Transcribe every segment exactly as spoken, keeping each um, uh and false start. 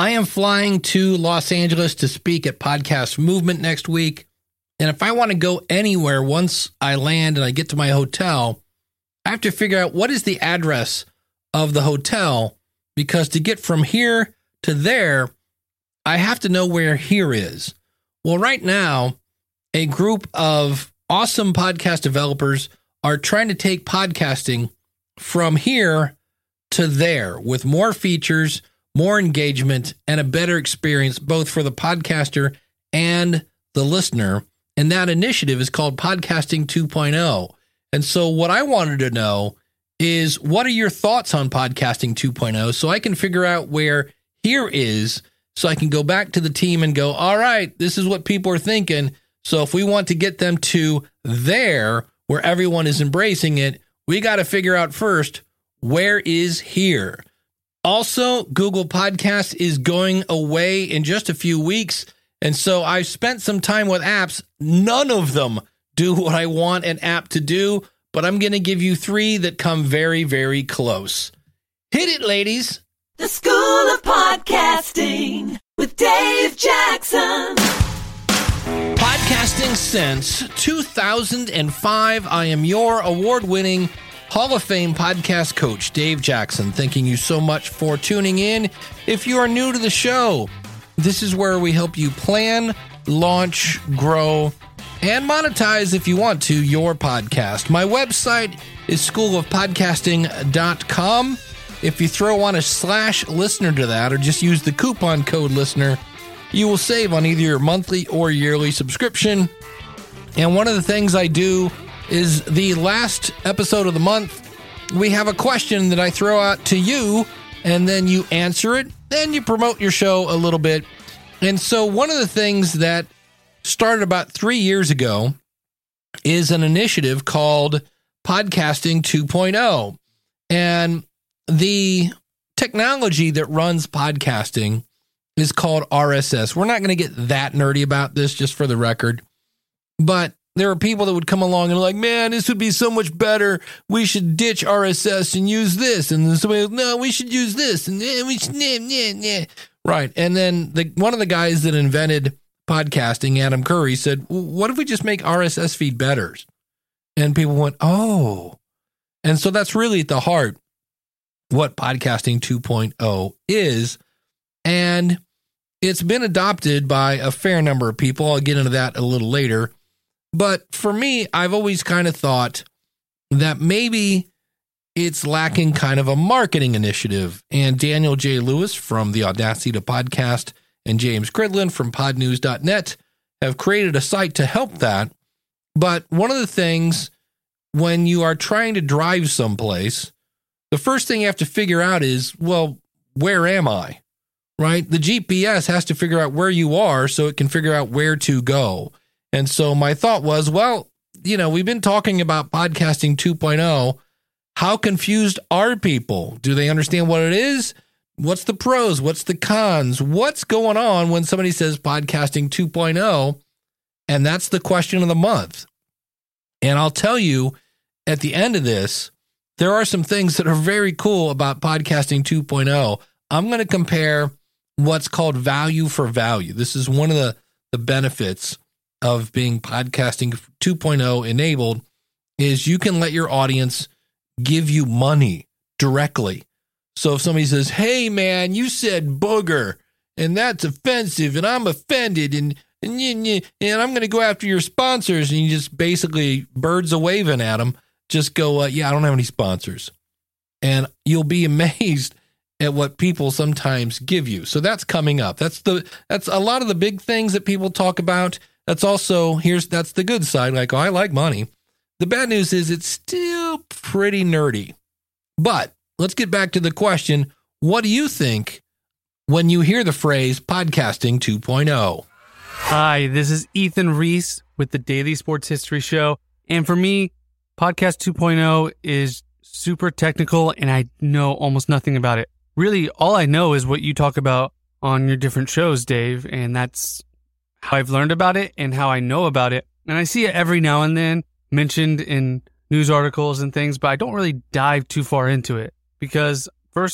I am flying to Los Angeles to speak at Podcast Movement next week. And if I want to go anywhere once I land and I get to my hotel, I have to figure out what is the address of the hotel, because to get from here to there, I have to know where here is. Well, right now, a group of awesome podcast developers are trying to take podcasting from here to there with more features, more engagement, and a better experience, both for the podcaster and the listener. And that initiative is called Podcasting two point oh. And so what I wanted to know is, what are your thoughts on Podcasting two point oh, so I can figure out where here is, so I can go back to the team and go, all right, this is what people are thinking. So if we want to get them to there, where everyone is embracing it, we got to figure out first, where is here? Also, Google Podcasts is going away in just a few weeks. And so I've spent some time with apps. None of them do what I want an app to do, but I'm going to give you three that come very, very close. Hit it, ladies. The School of Podcasting with Dave Jackson. Podcasting since two thousand five. I am your award-winning Hall of Fame podcast coach, Dave Jackson. Thanking you so much for tuning in. If you are new to the show, this is where we help you plan, launch, grow, and monetize, if you want to, your podcast. My website is school of podcasting dot com. If you throw on a slash listener to that, or just use the coupon code listener, you will save on either your monthly or yearly subscription. And one of the things I do is the last episode of the month, we have a question that I throw out to you, and then you answer it, then you promote your show a little bit. And so one of the things that started about three years ago is an initiative called Podcasting two point oh. And the technology that runs podcasting is called R S S. We're not going to get that nerdy about this, just for the record. But there are people that would come along and like, man, this would be so much better. We should ditch R S S and use this. And then somebody, no, we should use this. And then we should, nah, nah, nah. Right. And then the, one of the guys that invented podcasting, Adam Curry, said, what if we just make R S S feed better? And people went, oh. And so that's really at the heart what Podcasting two point oh is. And it's been adopted by a fair number of people. I'll get into that a little later. But for me, I've always kind of thought that maybe it's lacking kind of a marketing initiative. And Daniel J. Lewis from the Audacity to Podcast and James Cridland from pod news dot net have created a site to help that. But one of the things, when you are trying to drive someplace, the first thing you have to figure out is, well, where am I? Right? The G P S has to figure out where you are so it can figure out where to go. And so my thought was, well, you know, we've been talking about Podcasting two point oh. How confused are people? Do they understand what it is? What's the pros? What's the cons? What's going on when somebody says Podcasting two point oh? And that's the question of the month. And I'll tell you, at the end of this, there are some things that are very cool about Podcasting two point oh. I'm going to compare what's called value for value. This is one of the, the benefits of being Podcasting two point oh enabled, is you can let your audience give you money directly. So if somebody says, hey, man, you said booger, and that's offensive, and I'm offended, and and, and I'm going to go after your sponsors, and you just basically birds a waving at them, just go, uh, yeah, I don't have any sponsors. And you'll be amazed at what people sometimes give you. So that's coming up. That's the that's a lot of the big things that people talk about. That's also, here's that's the good side. Like, oh, I like money. The bad news is it's still pretty nerdy. But let's get back to the question. What do you think when you hear the phrase Podcasting two point oh? Hi, this is Ethan Reese with the Daily Sports History Show. And for me, Podcast two point oh is super technical, and I know almost nothing about it. Really, all I know is what you talk about on your different shows, Dave, and that's how I've learned about it and how I know about it. And I see it every now and then mentioned in news articles and things, but I don't really dive too far into it because, first off,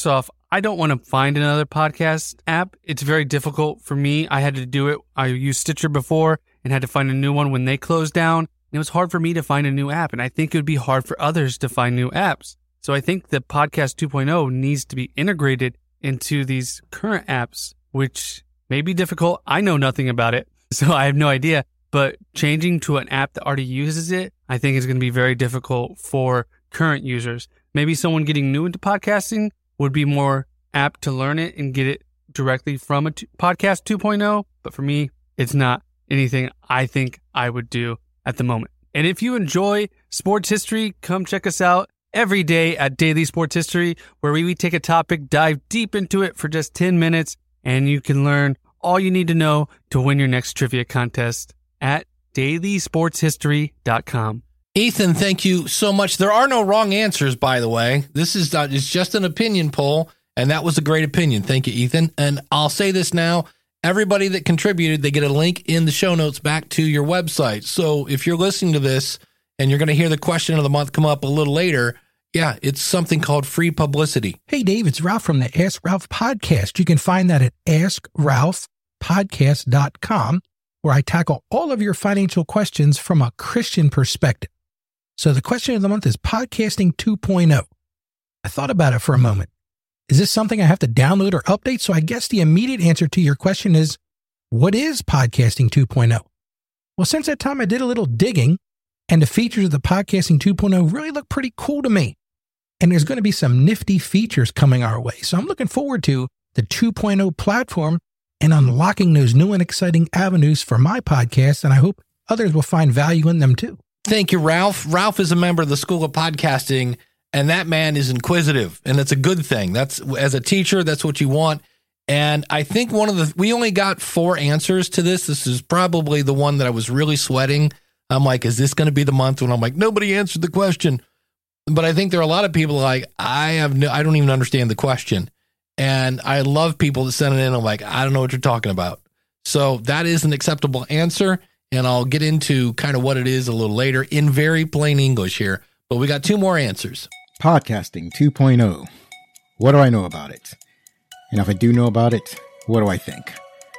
I don't want to find another podcast app. It's very difficult for me. I had to do it. I used Stitcher before and had to find a new one when they closed down. And it was hard for me to find a new app. And I think it would be hard for others to find new apps. So I think the Podcast two point oh needs to be integrated into these current apps, which may be difficult. I know nothing about it, so I have no idea. But changing to an app that already uses it, I think is going to be very difficult for current users. Maybe someone getting new into podcasting would be more apt to learn it and get it directly from a t- Podcast two point oh. But for me, it's not anything I think I would do at the moment. And if you enjoy sports history, come check us out every day at Daily Sports History, where we take a topic, dive deep into it for just ten minutes, and you can learn all you need to know to win your next trivia contest at daily sports history dot com. Ethan, thank you so much. There are no wrong answers, by the way. This is uh, it's just an opinion poll, and that was a great opinion. Thank you, Ethan. And I'll say this now. Everybody that contributed, they get a link in the show notes back to your website. So if you're listening to this and you're going to hear the question of the month come up a little later, yeah, it's something called free publicity. Hey, Dave, it's Ralph from the Ask Ralph podcast. You can find that at ask ralph podcast dot com, where I tackle all of your financial questions from a Christian perspective. So the question of the month is Podcasting two point oh. I thought about it for a moment. Is this something I have to download or update? So I guess the immediate answer to your question is, what is Podcasting two point oh? Well, since that time, I did a little digging, and the features of the Podcasting two point oh really look pretty cool to me. And there's going to be some nifty features coming our way. So I'm looking forward to the two point oh platform and unlocking those new and exciting avenues for my podcast. And I hope others will find value in them too. Thank you, Ralph. Ralph is a member of the School of Podcasting, and that man is inquisitive, and it's a good thing. That's, as a teacher, that's what you want. And I think one of the, we only got four answers to this. This is probably the one that I was really sweating. I'm like, is this going to be the month when I'm like, nobody answered the question? But I think there are a lot of people like, I have no, I don't even understand the question. And I love people that send it in. I'm like, I don't know what you're talking about. So that is an acceptable answer. And I'll get into kind of what it is a little later in very plain English here. But we got two more answers. Podcasting two point oh. What do I know about it? And if I do know about it, what do I think?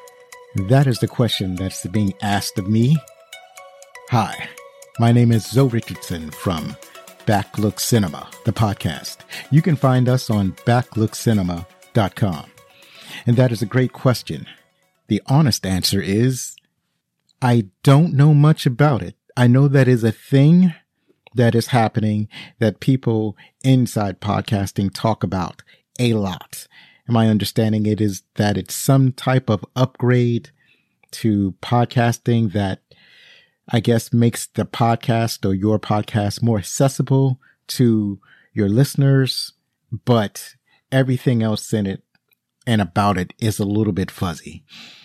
That is the question that's being asked of me. Hi, my name is Zoe Richardson from Backlook Cinema, the podcast. You can find us on backlook cinema dot com. And that is a great question. The honest answer is, I don't know much about it. I know that is a thing that is happening that people inside podcasting talk about a lot. And my understanding it is that it's some type of upgrade to podcasting that I guess makes the podcast or your podcast more accessible to your listeners, but everything else in it and about it is a little bit fuzzy.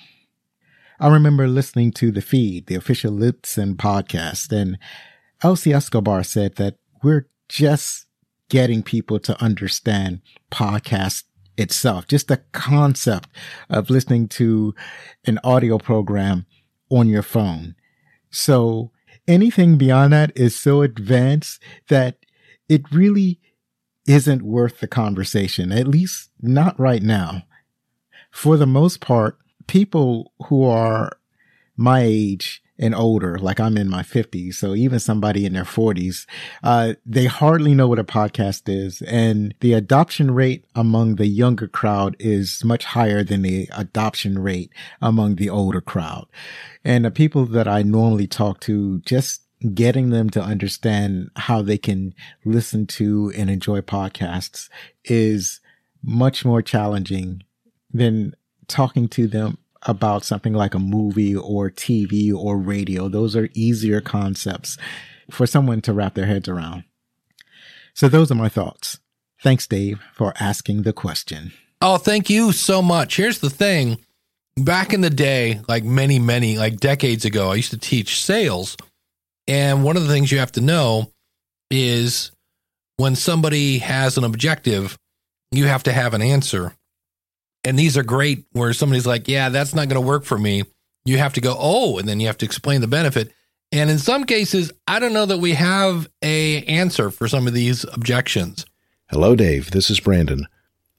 I remember listening to The Feed, the official Libsyn podcast, and Elsie Escobar said that we're just getting people to understand podcast itself, just the concept of listening to an audio program on your phone. So anything beyond that is so advanced that it really isn't worth the conversation, at least not right now. For the most part, people who are my age and older, like I'm in my fifties, so even somebody in their forties, uh, they hardly know what a podcast is. And the adoption rate among the younger crowd is much higher than the adoption rate among the older crowd. And the people that I normally talk to, just getting them to understand how they can listen to and enjoy podcasts is much more challenging than talking to them about something like a movie or T V or radio. Those are easier concepts for someone to wrap their heads around. So those are my thoughts. Thanks, Dave, for asking the question. Oh, thank you so much. Here's the thing. Back in the day, like many, many, like decades ago, I used to teach sales. And one of the things you have to know is when somebody has an objective, you have to have an answer. And these are great where somebody's like, yeah, that's not going to work for me. You have to go, oh, and then you have to explain the benefit. And in some cases, I don't know that we have a answer for some of these objections. Hello, Dave. This is Brandon.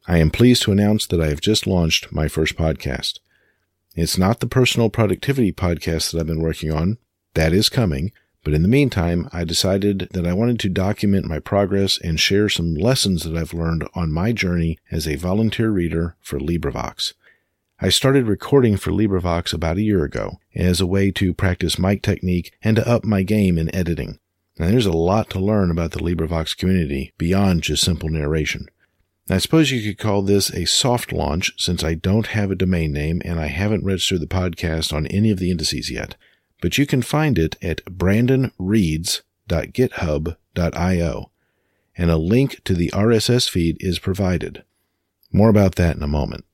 I am pleased to announce that I have just launched my first podcast. It's not the personal productivity podcast that I've been working on. That is coming. But in the meantime, I decided that I wanted to document my progress and share some lessons that I've learned on my journey as a volunteer reader for LibriVox. I started recording for LibriVox about a year ago as a way to practice mic technique and to up my game in editing. Now, there's a lot to learn about the LibriVox community beyond just simple narration. I suppose you could call this a soft launch since I don't have a domain name and I haven't registered the podcast on any of the indices yet. But you can find it at brandon reads dot github dot io, and a link to the R S S feed is provided. More about that in a moment.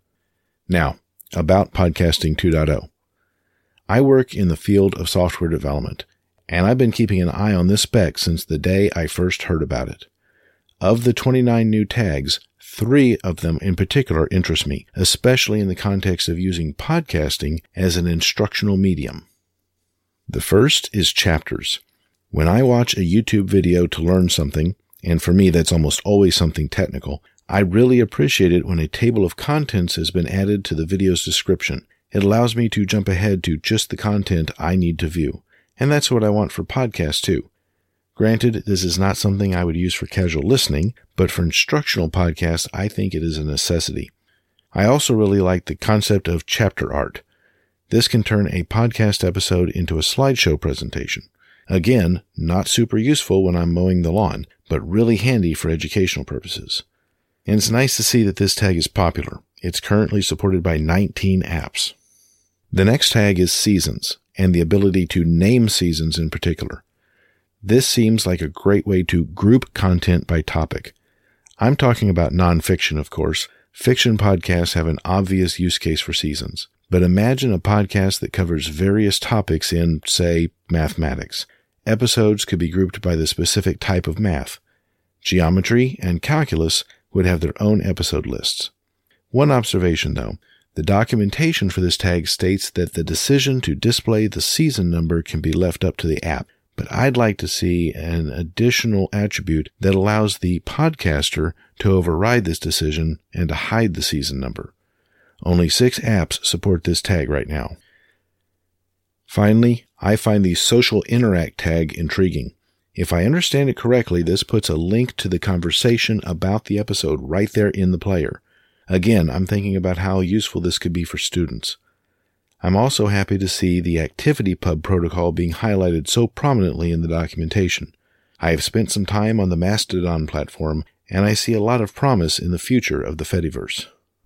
Now, about Podcasting two point oh. I work in the field of software development, and I've been keeping an eye on this spec since the day I first heard about it. Of the twenty-nine new tags, three of them in particular interest me, especially in the context of using podcasting as an instructional medium. The first is chapters. When I watch a YouTube video to learn something, and for me that's almost always something technical, I really appreciate it when a table of contents has been added to the video's description. It allows me to jump ahead to just the content I need to view. And that's what I want for podcasts too. Granted, this is not something I would use for casual listening, but for instructional podcasts, I think it is a necessity. I also really like the concept of chapter art. This can turn a podcast episode into a slideshow presentation. Again, not super useful when I'm mowing the lawn, but really handy for educational purposes. And it's nice to see that this tag is popular. It's currently supported by nineteen apps. The next tag is seasons, and the ability to name seasons in particular. This seems like a great way to group content by topic. I'm talking about nonfiction, of course. Fiction podcasts have an obvious use case for seasons. But imagine a podcast that covers various topics in, say, mathematics. Episodes could be grouped by the specific type of math. Geometry and calculus would have their own episode lists. One observation, though. The documentation for this tag states that the decision to display the season number can be left up to the app, but I'd like to see an additional attribute that allows the podcaster to override this decision and to hide the season number. Only six apps support this tag right now. Finally, I find the social interact tag intriguing. If I understand it correctly, this puts a link to the conversation about the episode right there in the player. Again, I'm thinking about how useful this could be for students. I'm also happy to see the ActivityPub protocol being highlighted so prominently in the documentation. I have spent some time on the Mastodon platform, and I see a lot of promise in the future of the Fediverse.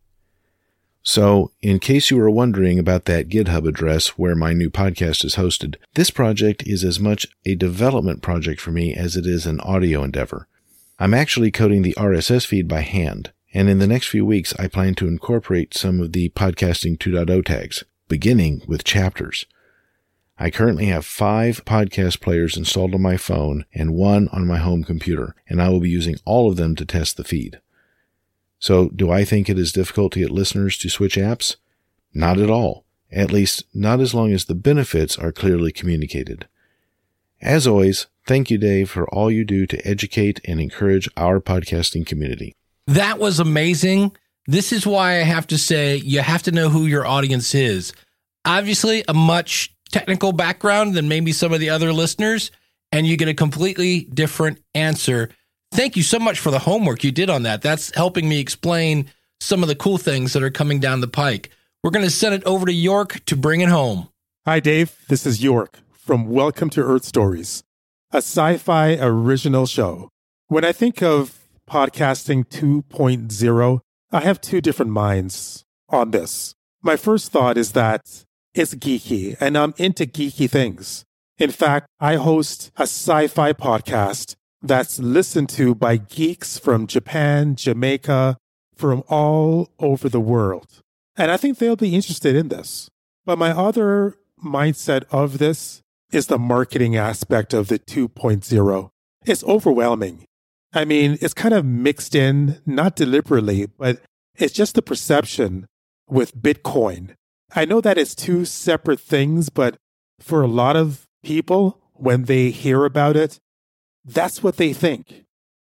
So, in case you were wondering about that GitHub address where my new podcast is hosted, this project is as much a development project for me as it is an audio endeavor. I'm actually coding the R S S feed by hand, and in the next few weeks I plan to incorporate some of the Podcasting two point oh tags, beginning with chapters. I currently have five podcast players installed on my phone and one on my home computer, and I will be using all of them to test the feed. So, do I think it is difficult to get listeners to switch apps? Not at all. At least, not as long as the benefits are clearly communicated. As always, thank you, Dave, for all you do to educate and encourage our podcasting community. That was amazing. This is why I have to say you have to know who your audience is. Obviously, a much technical background than maybe some of the other listeners, and you get a completely different answer. Thank you so much for the homework you did on that. That's helping me explain some of the cool things that are coming down the pike. We're going to send it over to York to bring it home. Hi, Dave. This is York from Welcome to Earth Stories, a sci-fi original show. When I think of Podcasting two point oh, I have two different minds on this. My first thought is that it's geeky, and I'm into geeky things. In fact, I host a sci-fi podcast that's listened to by geeks from Japan, Jamaica, from all over the world. And I think they'll be interested in this. But my other mindset of this is the marketing aspect of the two point oh. It's overwhelming. I mean, it's kind of mixed in, not deliberately, but it's just the perception with Bitcoin. I know that it's two separate things, but for a lot of people, when they hear about it, that's what they think.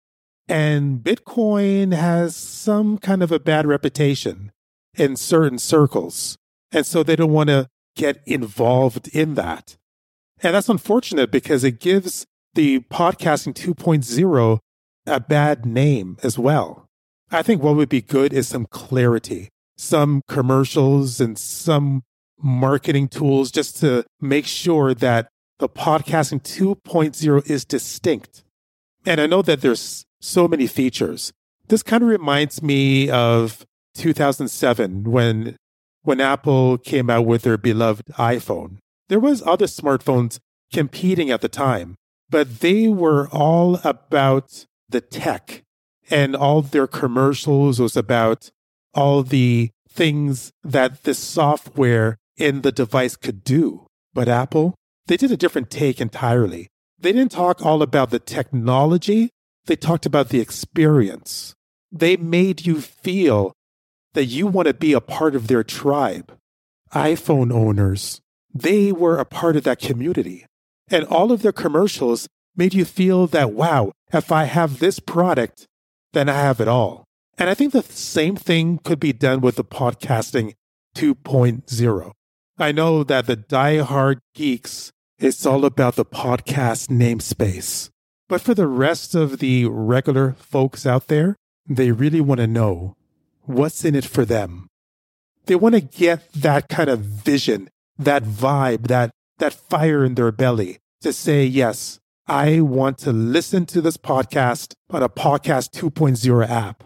And Bitcoin has some kind of a bad reputation in certain circles. And so they don't want to get involved in that. And that's unfortunate because it gives the podcasting two point oh a bad name as well. I think what would be good is some clarity, some commercials and some marketing tools just to make sure that the podcasting two point oh is distinct. And I know that there's so many features. This kind of reminds me of two thousand seven when when Apple came out with their beloved iPhone. There was other smartphones competing at the time, but they were all about the tech, and all their commercials was about all the things that the software in the device could do. But Apple, they did a different take entirely. They didn't talk all about the technology. They talked about the experience. They made you feel that you want to be a part of their tribe. iPhone owners, they were a part of that community. And all of their commercials made you feel that, wow, if I have this product, then I have it all. And I think the same thing could be done with the podcasting two point oh. I know that the diehard geeks, it's all about the podcast namespace. But for the rest of the regular folks out there, they really want to know what's in it for them. They want to get that kind of vision, that vibe, that, that fire in their belly to say, yes, I want to listen to this podcast on a podcast two point oh app.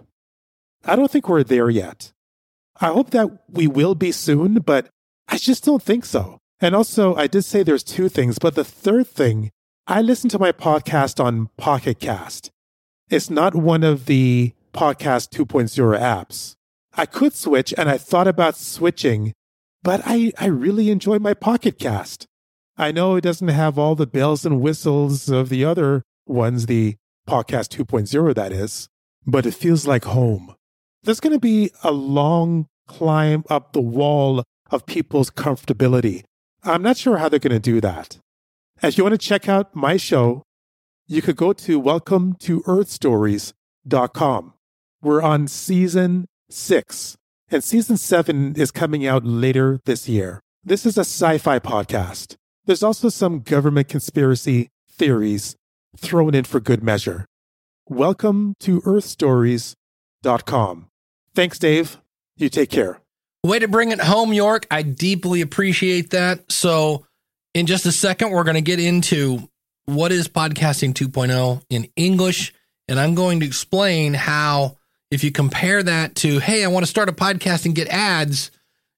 I don't think we're there yet. I hope that we will be soon, but I just don't think so. And also, I did say there's two things, but the third thing, I listen to my podcast on Pocket Cast. It's not one of the podcast two point oh apps. I could switch, and I thought about switching, but I, I really enjoy my Pocket Cast. I know it doesn't have all the bells and whistles of the other ones, the podcast two point oh that is, but it feels like home. There's going to be a long climb up the wall of people's comfortability. I'm not sure how they're going to do that. If you want to check out my show, you could go to welcome to earth stories dot com. We're on season six, and season seven is coming out later this year. This is a sci-fi podcast. There's also some government conspiracy theories thrown in for good measure. welcome to earth stories dot com. Thanks, Dave. You take care. Way to bring it home, York. I deeply appreciate that. So in just a second, we're going to get into what is podcasting two point oh in English. And I'm going to explain how, if you compare that to, hey, I want to start a podcast and get ads,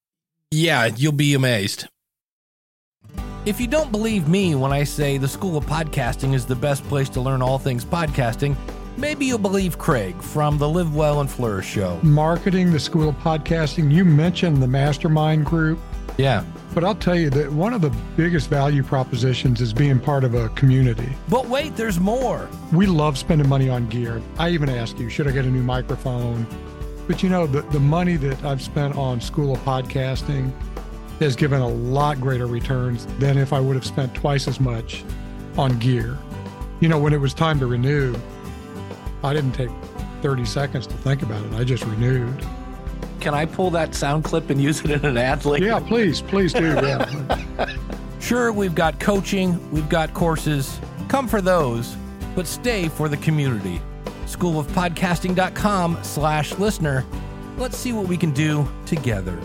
yeah, you'll be amazed. If you don't believe me when I say the School of Podcasting is the best place to learn all things podcasting, maybe you'll believe Craig from the Live Well and Flourish show. Marketing, the School of Podcasting, you mentioned the mastermind group. Yeah. But I'll tell you that one of the biggest value propositions is being part of a community. But wait, there's more. We love spending money on gear. I even ask you, should I get a new microphone? But you know, the, the money that I've spent on School of Podcasting has given a lot greater returns than if I would have spent twice as much on gear. You know, when it was time to renew, I didn't take thirty seconds to think about it. I just renewed. Can I pull that sound clip and use it in an ad later? Yeah, please, please do. Yeah. Sure, we've got coaching, we've got courses. Come for those, but stay for the community. schoolofpodcasting.com slash listener. Let's see what we can do together.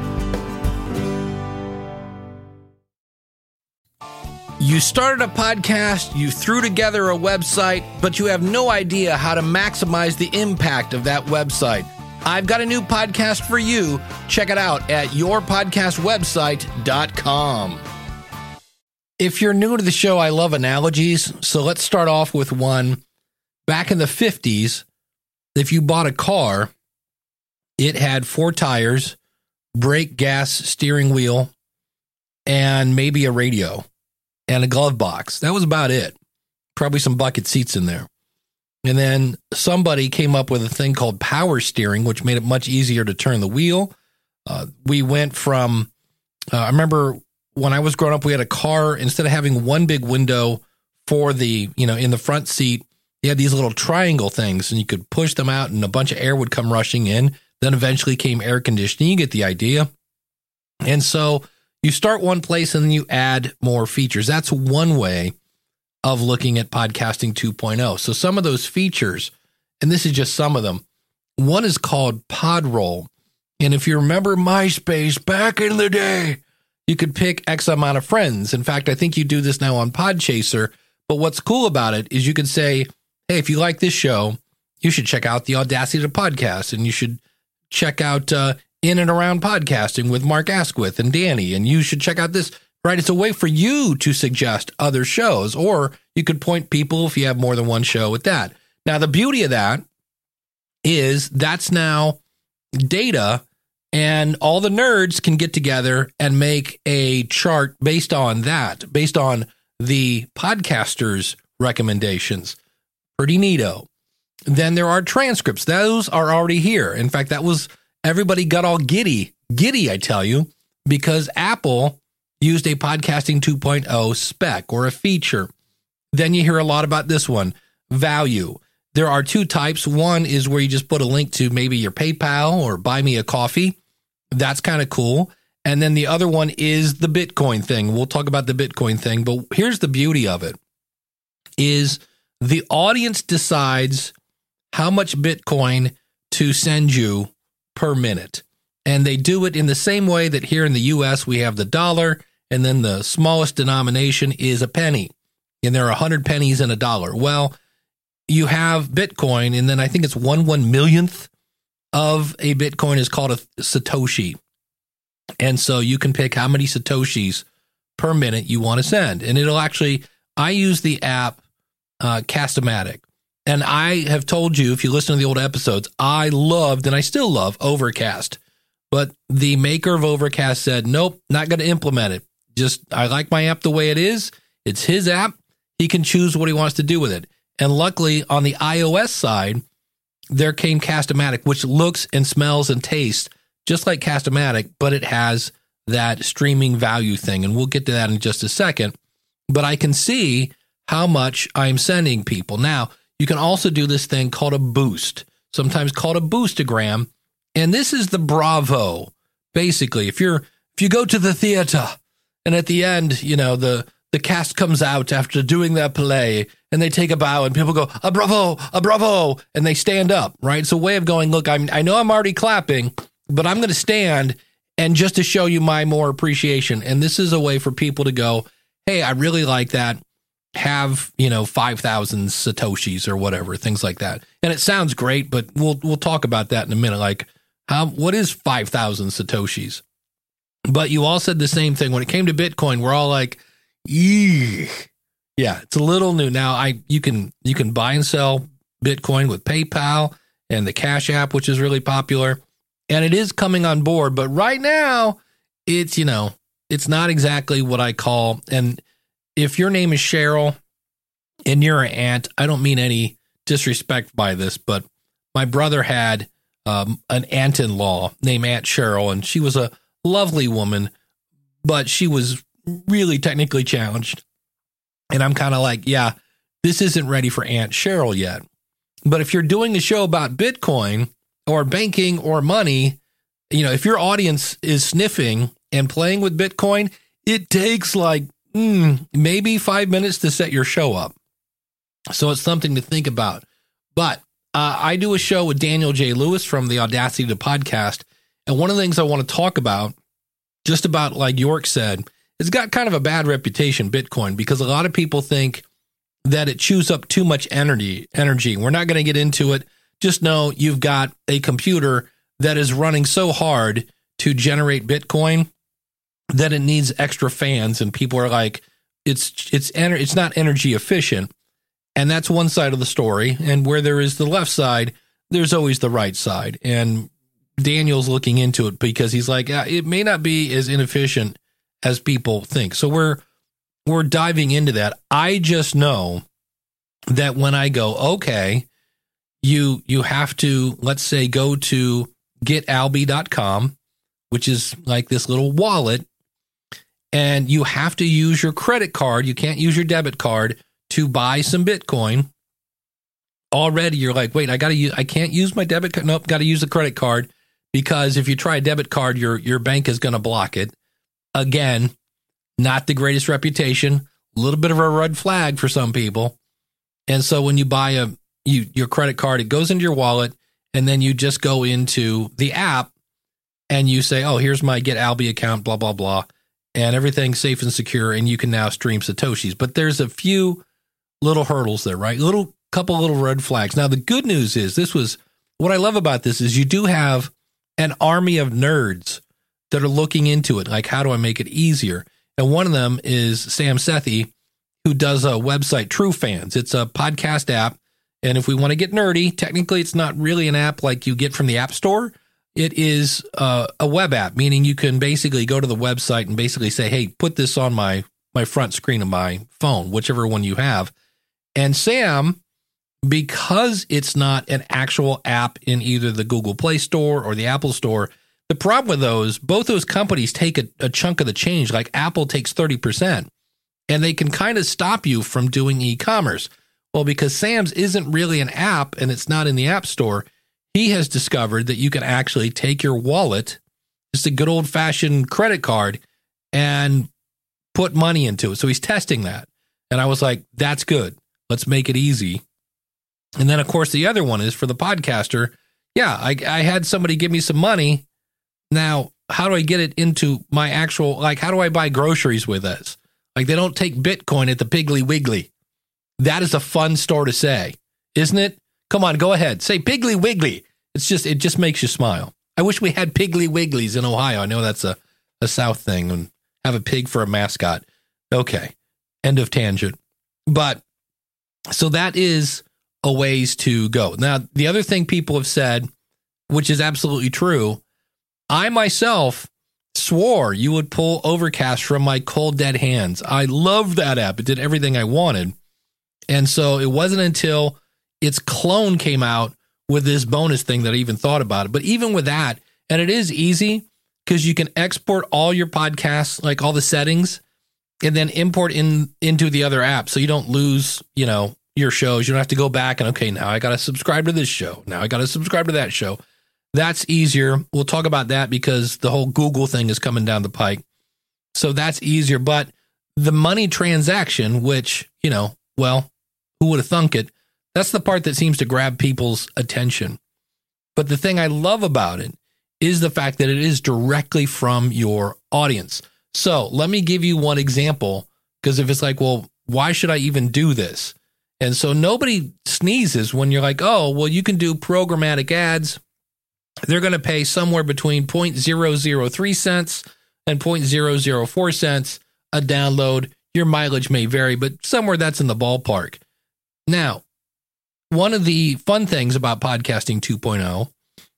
You started a podcast, you threw together a website, but you have no idea how to maximize the impact of that website. I've got a new podcast for you. Check it out at your podcast website dot com. If you're new to the show, I love analogies, so let's start off with one. Back in the fifties, if you bought a car, it had four tires, brake, gas, steering wheel, and maybe a radio. And a glove box. That was about it. Probably some bucket seats in there. And then somebody came up with a thing called power steering, which made it much easier to turn the wheel. Uh, we went from, uh, I remember when I was growing up, we had a car, instead of having one big window for the, you know, in the front seat, you had these little triangle things, and you could push them out, and a bunch of air would come rushing in. Then eventually came air conditioning. You get the idea. And so you start one place, and then you add more features. That's one way of looking at podcasting two point oh. So some of those features, and this is just some of them. One is called Podroll. And if you remember MySpace back in the day, you could pick X amount of friends. In fact, I think you do this now on Podchaser. But what's cool about it is you could say, hey, if you like this show, you should check out the Audacity to Podcast, and you should check out uh, In and Around Podcasting with Mark Asquith and Danny, and you should check out this, right? It's a way for you to suggest other shows, or you could point people if you have more than one show with that. Now, the beauty of that is that's now data, and all the nerds can get together and make a chart based on that, based on the podcasters' recommendations. Pretty neato. Then there are transcripts. Those are already here. In fact, that was, everybody got all giddy, giddy, I tell you, because Apple used a podcasting two point oh spec or a feature. Then you hear a lot about this one, value. There are two types. One is where you just put a link to maybe your PayPal or buy me a coffee. That's kind of cool. And then the other one is the Bitcoin thing. We'll talk about the Bitcoin thing, but here's the beauty of it is the audience decides how much Bitcoin to send you per minute. And they do it in the same way that here in the U S we have the dollar, and then the smallest denomination is a penny. And there are one hundred pennies in a dollar. Well, you have Bitcoin, and then I think it's one one millionth of a Bitcoin is called a Satoshi. And so you can pick how many Satoshis per minute you want to send. And it'll actually, I use the app uh, Cast-O-Matic. And I have told you, if you listen to the old episodes, I loved, and I still love, Overcast. But the maker of Overcast said, nope, not going to implement it. Just, I like my app the way it is. It's his app. He can choose what he wants to do with it. And luckily, on the iOS side, there came Cast-O-Matic, which looks and smells and tastes just like Cast-O-Matic, but it has that streaming value thing. And we'll get to that in just a second. But I can see how much I'm sending people. Now, you can also do this thing called a boost, sometimes called a boostagram. And this is the Bravo. Basically, if you're if you go to the theater and at the end, you know, the the cast comes out after doing their play and they take a bow and people go, a bravo, a bravo, and they stand up, right? It's a way of going, look, I'm, I know I'm already clapping, but I'm going to stand and just to show you my more appreciation. And this is a way for people to go, hey, I really like that. Have, you know, five thousand Satoshis or whatever, things like that. And it sounds great, but we'll, we'll talk about that in a minute. Like how, what is five thousand Satoshis? But you all said the same thing. When it came to Bitcoin, we're all like, eek. Yeah, it's a little new. Now I, you can, you can buy and sell Bitcoin with PayPal and the Cash App, which is really popular. And it is coming on board, but right now it's, you know, it's not exactly what I call, and if your name is Cheryl and you're an aunt, I don't mean any disrespect by this, but my brother had um, an aunt-in-law named Aunt Cheryl, and she was a lovely woman, but she was really technically challenged. And I'm kind of like, yeah, this isn't ready for Aunt Cheryl yet. But if you're doing a show about Bitcoin or banking or money, you know, if your audience is sniffing and playing with Bitcoin, it takes like Mm, maybe five minutes to set your show up. So it's something to think about. But uh, I do a show with Daniel J. Lewis from the Audacity to Podcast. And one of the things I want to talk about, just about like York said, it's got kind of a bad reputation, Bitcoin, because a lot of people think that it chews up too much energy. Energy. We're not going to get into it. Just know you've got a computer that is running so hard to generate Bitcoin that it needs extra fans, and people are like, it's it's ener- it's not energy efficient, and that's one side of the story. And where there is the left side, there's always the right side. And Daniel's looking into it because he's like, yeah, it may not be as inefficient as people think. So we're we're diving into that. I just know that when I go, okay, you you have to, let's say, go to get alby dot com, which is like this little wallet. And you have to use your credit card. You can't use your debit card to buy some Bitcoin. already you're like, wait, I got to use, I can't use my debit card. Nope, got to use a credit card, because if you try a debit card, your your bank is going to block it. Again, not the greatest reputation, a little bit of a red flag for some people. And so when you buy a you your credit card, it goes into your wallet, and then you just go into the app and you say, oh, here's my Get Alby account, blah, blah, blah. And everything's safe and secure, and you can now stream Satoshis. But there's a few little hurdles there, right? Little couple little red flags. Now, the good news is this was what I love about this is you do have an army of nerds that are looking into it. Like, how do I make it easier? And one of them is Sam Sethi, who does a website, True Fans. It's a podcast app. And if we want to get nerdy, technically it's not really an app like you get from the App Store. It is uh, a web app, meaning you can basically go to the website and basically say, hey, put this on my, my front screen of my phone, whichever one you have. And Sam, because it's not an actual app in either the Google Play Store or the Apple Store, the problem with those, both those companies take a, a chunk of the change. Like Apple takes thirty percent, and they can kind of stop you from doing e-commerce. Well, because Sam's isn't really an app and it's not in the App Store, he has discovered that you can actually take your wallet, just a good old-fashioned credit card, and put money into it. So he's testing that. And I was like, that's good. Let's make it easy. And then, of course, the other one is for the podcaster. Yeah, I, I had somebody give me some money. Now, how do I get it into my actual, like, how do I buy groceries with this? Like, they don't take Bitcoin at the Piggly Wiggly. That is a fun store to say, isn't it? Come on, go ahead. Say Piggly Wiggly. It's just, it just makes you smile. I wish we had Piggly Wigglies in Ohio. I know that's a, a South thing, and have a pig for a mascot. Okay. End of tangent. But so that is a ways to go. Now, the other thing people have said, which is absolutely true, I myself swore you would pull Overcast from my cold dead hands. I loved that app. It did everything I wanted. And so it wasn't until its clone came out with this bonus thing that I even thought about it. But even with that, and it is easy because you can export all your podcasts, like all the settings, and then import in into the other app. So you don't lose, you know, your shows. You don't have to go back and, okay, now I got to subscribe to this show. Now I got to subscribe to that show. That's easier. We'll talk about that because the whole Google thing is coming down the pike. So that's easier. But the money transaction, which, you know, well, who would have thunk it? That's the part that seems to grab people's attention. But the thing I love about it is the fact that it is directly from your audience. So let me give you one example, because if it's like, well, why should I even do this? And so nobody sneezes when you're like, oh, well, you can do programmatic ads. They're going to pay somewhere between zero point zero zero three cents and zero point zero zero four cents a download. Your mileage may vary, but somewhere that's in the ballpark. Now, one of the fun things about Podcasting two point oh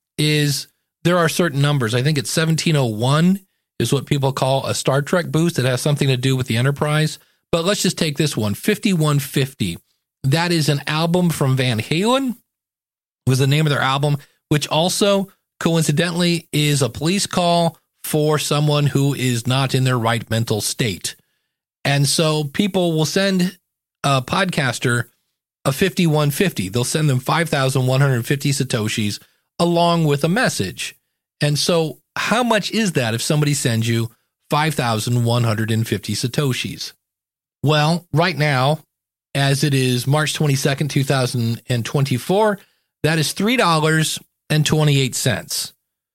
is there are certain numbers. I think it's seventeen oh one is what people call a Star Trek boost. It has something to do with the Enterprise. But let's just take this one, fifty-one fifty. That is an album from Van Halen, was the name of their album, which also coincidentally is a police call for someone who is not in their right mental state. And so people will send a podcaster a fifty-one fifty. They'll send them five thousand one hundred fifty Satoshis along with a message. And so how much is that if somebody sends you five thousand one hundred fifty Satoshis? Well, right now, as it is March twenty-second, two thousand twenty-four, that is three dollars and twenty-eight cents.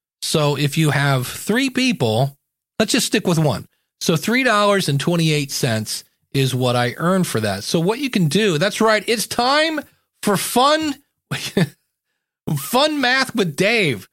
So if you have three people, let's just stick with one. So three dollars and twenty-eight cents is what I earn for that. So what you can do, that's right, it's time for fun, fun math with Dave.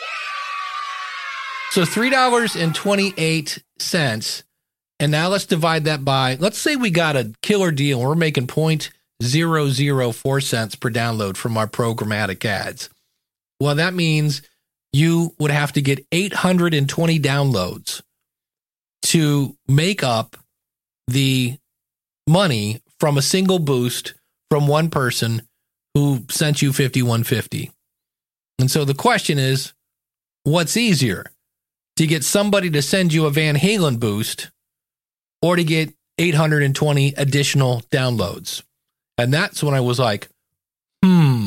So three dollars and twenty-eight cents. And now let's divide that by, let's say we got a killer deal. We're making zero point zero zero four cents per download from our programmatic ads. Well, that means you would have to get eight hundred twenty downloads to make up the money from a single boost from one person who sent you fifty-one fifty. And so the question is, what's easier? To get somebody to send you a Van Halen boost or to get eight hundred twenty additional downloads? And that's when I was like, hmm,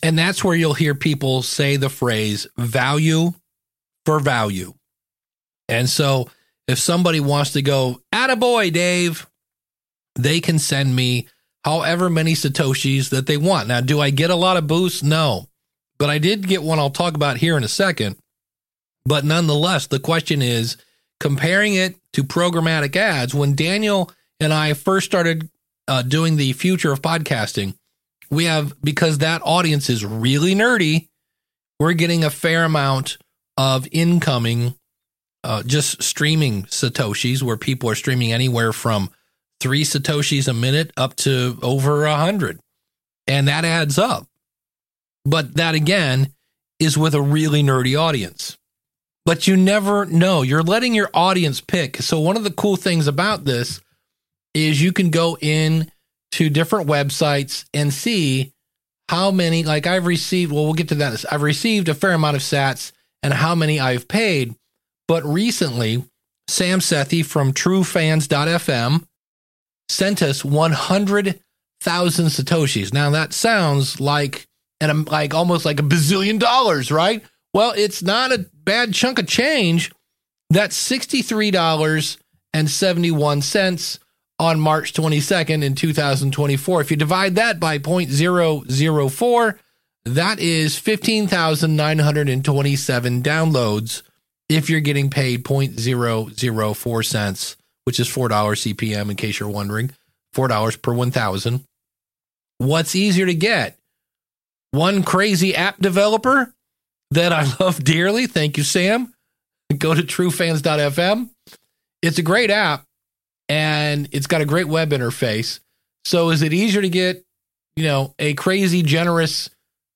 And that's where you'll hear people say the phrase value for value. And so if somebody wants to go, attaboy, Dave, they can send me however many Satoshis that they want. Now, do I get a lot of boosts? No. But I did get one I'll talk about here in a second. But nonetheless, the question is, comparing it to programmatic ads, when Daniel and I first started uh, doing the future of podcasting, we have, because that audience is really nerdy, we're getting a fair amount of incoming, uh, just streaming Satoshis, where people are streaming anywhere from three Satoshis a minute up to over a hundred. And that adds up. But that, again, is with a really nerdy audience. But you never know. You're letting your audience pick. So one of the cool things about this is you can go in to different websites and see how many, like I've received, well, we'll get to that. I've received a fair amount of sats and how many I've paid. But recently, Sam Sethi from true fans dot f m sent us one hundred thousand Satoshis. Now that sounds like, and I'm like almost like a bazillion dollars, right? Well, it's not a bad chunk of change. That's sixty-three dollars and seventy-one cents on March twenty-second in two thousand twenty-four. If you divide that by zero point zero zero four, that is fifteen thousand nine hundred twenty-seven downloads if you're getting paid zero point zero zero four cents, which is four dollars C P M in case you're wondering, four dollars per one thousand. What's easier to get? One crazy app developer that I love dearly. Thank you, Sam. Go to true fans dot f m. It's a great app and it's got a great web interface. So is it easier to get, you know, a crazy generous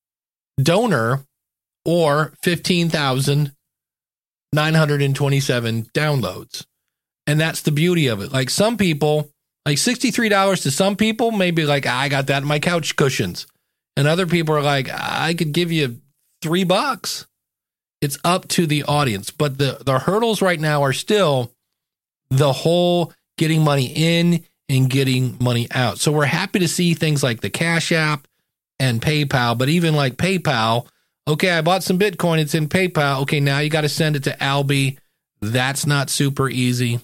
donor or fifteen thousand nine hundred twenty-seven downloads? And that's the beauty of it. Like some people, like sixty-three dollars to some people, maybe like, I got that in my couch cushions. And other people are like, I could give you three bucks. It's up to the audience. But the, the hurdles right now are still the whole getting money in and getting money out. So we're happy to see things like the Cash App and PayPal, but even like PayPal, okay, I bought some Bitcoin, it's in PayPal. Okay, now you got to send it to Alby. That's not super easy,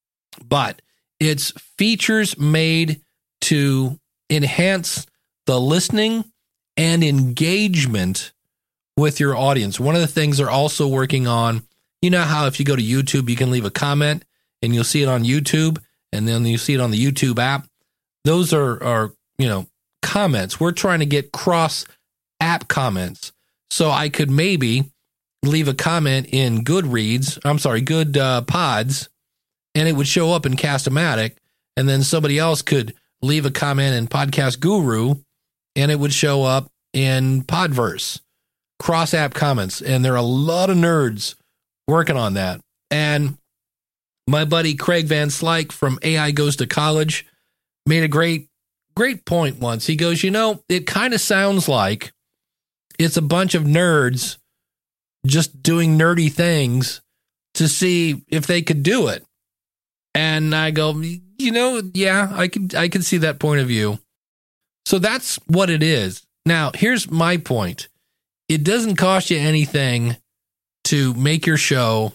but it's features made to enhance the listening and engagement with your audience. One of the things they're also working on, you know how if you go to YouTube, you can leave a comment and you'll see it on YouTube and then you see it on the YouTube app. Those are, are, you know, comments. We're trying to get cross app comments. So I could maybe leave a comment in Goodreads, I'm sorry, Good uh, Pods, and it would show up in Cast-O-Matic, and then somebody else could leave a comment in Podcast Guru, and it would show up in Podverse. Cross app comments, and there are a lot of nerds working on that. And my buddy Craig Van Slyke from A I Goes to College made a great, great point once. He goes, you know, it kind of sounds like it's a bunch of nerds just doing nerdy things to see if they could do it. And I go, you know, yeah, I could, I could see that point of view. So that's what it is. Now, here's my point. It doesn't cost you anything to make your show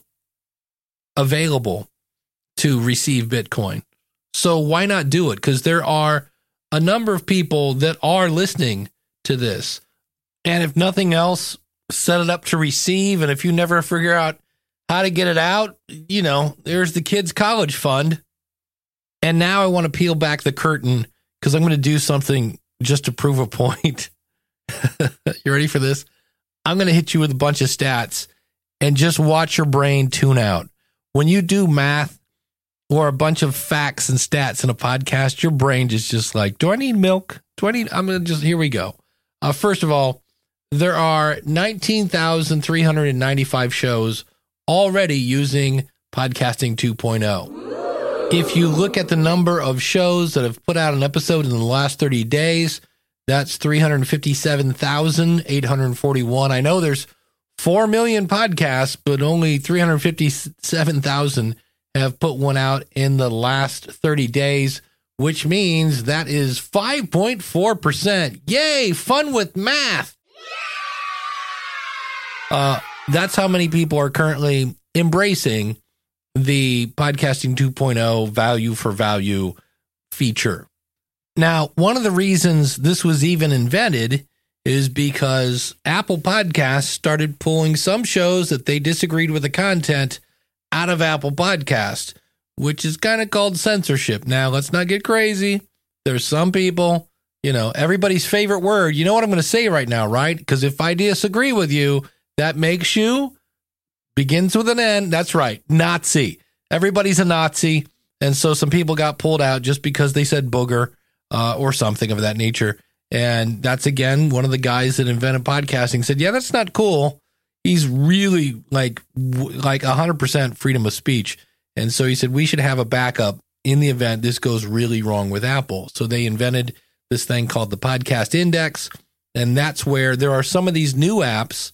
available to receive Bitcoin. So why not do it? Because there are a number of people that are listening to this. And if nothing else, set it up to receive. And if you never figure out how to get it out, you know, there's the kids' college fund. And now I want to peel back the curtain because I'm going to do something just to prove a point. You ready for this? I'm going to hit you with a bunch of stats and just watch your brain tune out. When you do math or a bunch of facts and stats in a podcast, your brain is just like, do I need milk? Do I need, I'm going to just, here we go. Uh, first of all, there are nineteen thousand three hundred ninety-five shows already using Podcasting two point oh. If you look at the number of shows that have put out an episode in the last thirty days, that's three hundred fifty-seven thousand eight hundred forty-one. I know there's four million podcasts, but only three hundred fifty-seven thousand have put one out in the last thirty days, which means that is five point four percent. Yay, fun with math. Uh, that's how many people are currently embracing the Podcasting two point oh value for value feature. Now, one of the reasons this was even invented is because Apple Podcasts started pulling some shows that they disagreed with the content out of Apple Podcasts, which is kind of called censorship. Now, let's not get crazy. There's some people, you know, everybody's favorite word. You know what I'm going to say right now, right? Because if I disagree with you, that makes you, begins with an N. That's right, Nazi. Everybody's a Nazi. And so some people got pulled out just because they said booger uh, or something of that nature. And that's, again, one of the guys that invented podcasting said, yeah, that's not cool. He's really like like one hundred percent freedom of speech. And so he said, we should have a backup in the event this goes really wrong with Apple. So they invented this thing called the Podcast Index. And that's where there are some of these new apps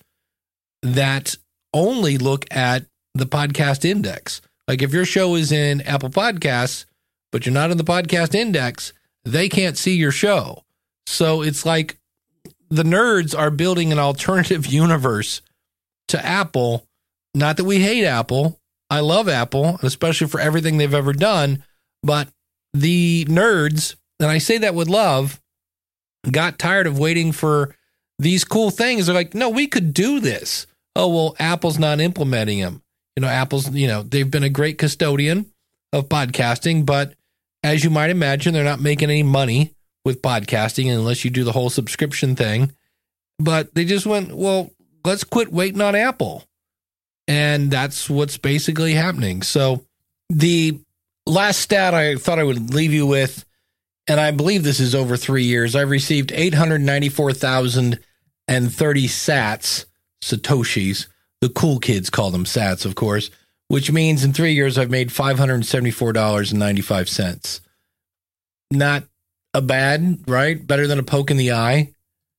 that only look at the Podcast Index. Like if your show is in Apple Podcasts, but you're not in the Podcast Index, they can't see your show. So it's like the nerds are building an alternative universe to Apple. Not that we hate Apple. I love Apple, especially for everything they've ever done. But the nerds, and I say that with love, got tired of waiting for these cool things. They're like, no, we could do this. Oh, well, Apple's not implementing them. You know, Apple's, you know, they've been a great custodian of podcasting, but as you might imagine, they're not making any money with podcasting unless you do the whole subscription thing. But they just went, well, let's quit waiting on Apple. And that's what's basically happening. So the last stat I thought I would leave you with, and I believe this is over three years, I've received eight hundred ninety-four thousand thirty sats, Satoshis. The cool kids call them sats, of course, which means in three years I've made five hundred seventy-four dollars and ninety-five cents. Not a bad, right? Better than a poke in the eye.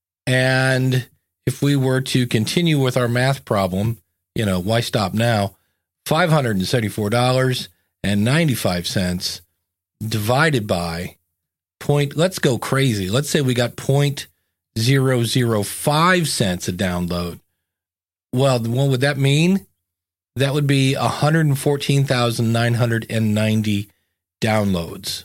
And if we were to continue with our math problem, you know, why stop now? five hundred seventy-four dollars and ninety-five cents divided by point, let's go crazy. Let's say we got zero point zero zero five cents a download. Well, what would that mean? That would be one hundred fourteen thousand nine hundred ninety downloads.